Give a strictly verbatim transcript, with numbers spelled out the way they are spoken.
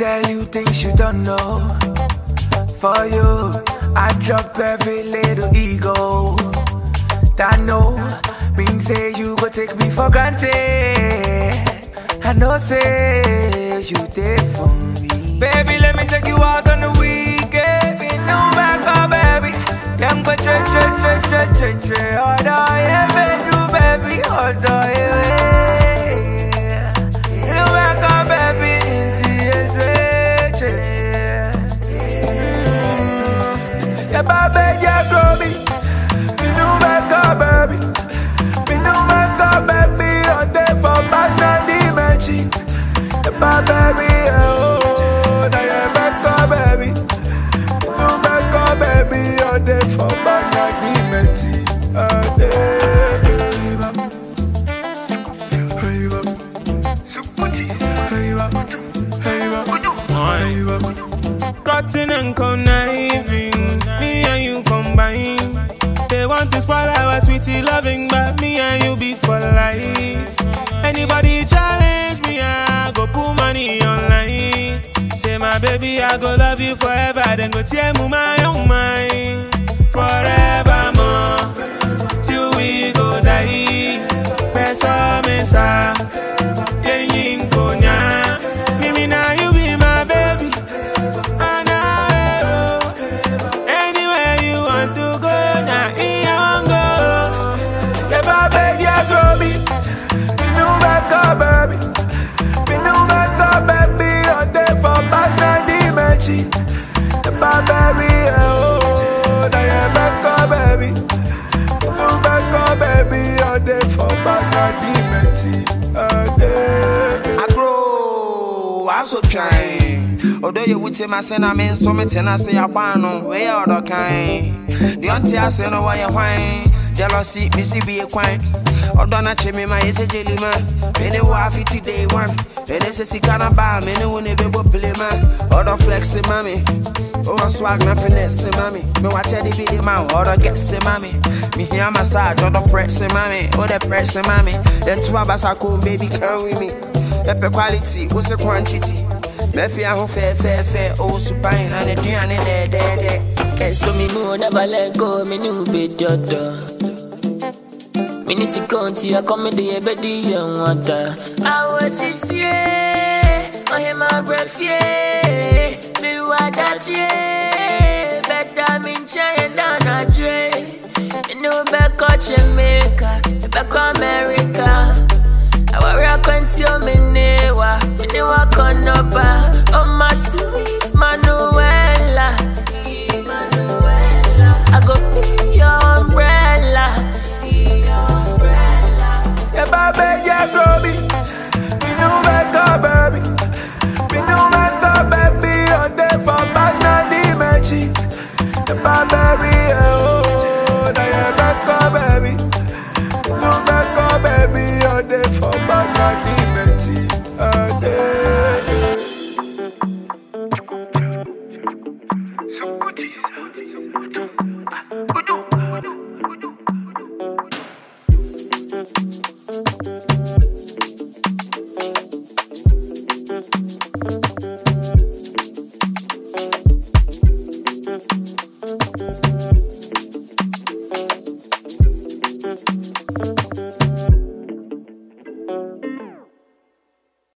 tell you things you don't know. For you, I drop every little ego. That know, mean say you go take me for granted. I know say you did for me. Baby, let me take you out on the weekend. You know back up, baby. Young but tre tre tre tre tre tre. Hold on, yeah, baby, baby, hold on, yeah. You back up, baby, into your tre yeah, baby, yeah, baby. Me know back up, baby. Me know back up, baby. All day for back and dimension. Yeah, baby, oh, now you back up, baby. Me know back up, baby. All day for back and dimension. All day. Hey, baby. Hey, baby. Cutting and conniving, me and you combine. They want to spoil our sweetie loving, but me and you be for life. Anybody challenge me, I go put money online. Say my baby, I go love you forever, then go tear me my own mind. Forevermore, till we go die. Pesa mesa, yen konya. Mimi now you be my baby. Baby, me know back up, baby. All day for back and dimension. Baby, oh, now you back up, baby. Me know back up, baby. All day for back and dimension. All day. I grow, I so trying. Although you would say my son, I mean, so much, and I say, I want way out of kind. The auntie, I say, no, why you whine. Jealousy, missy be a quine. Odona chemi ma yese jeli man. Mene wa fiti day one. Mene se si kana ba. Mene wone bebo play man. Odo flex mami. Odo swag na finesse mami. Me watch the video man. Odo get se mami. Me hear massage. Odo press mami. Odo press mami. Then two of us are cool baby come with me. Epe quality. What's the quantity? Me fi a ho fair fair fair. Oh supine and the duane there there there. So me mo never let go. Me new be jodo. Minisi konti, I come in the bedi and water. I was this year, I hear my breath, yeah. Me what that year, better mean China down a tray. Me know back on Jamaica, back on America. I worry I can't tell me newa, me newa konoba. Oh my sweet Manuela, Manuela. I go be your umbrella. Yeah, baby, yeah, baby. Me know back up, baby. Me know back up, baby. All day for back and dimension. Yeah, baby, oh, now you back up, baby.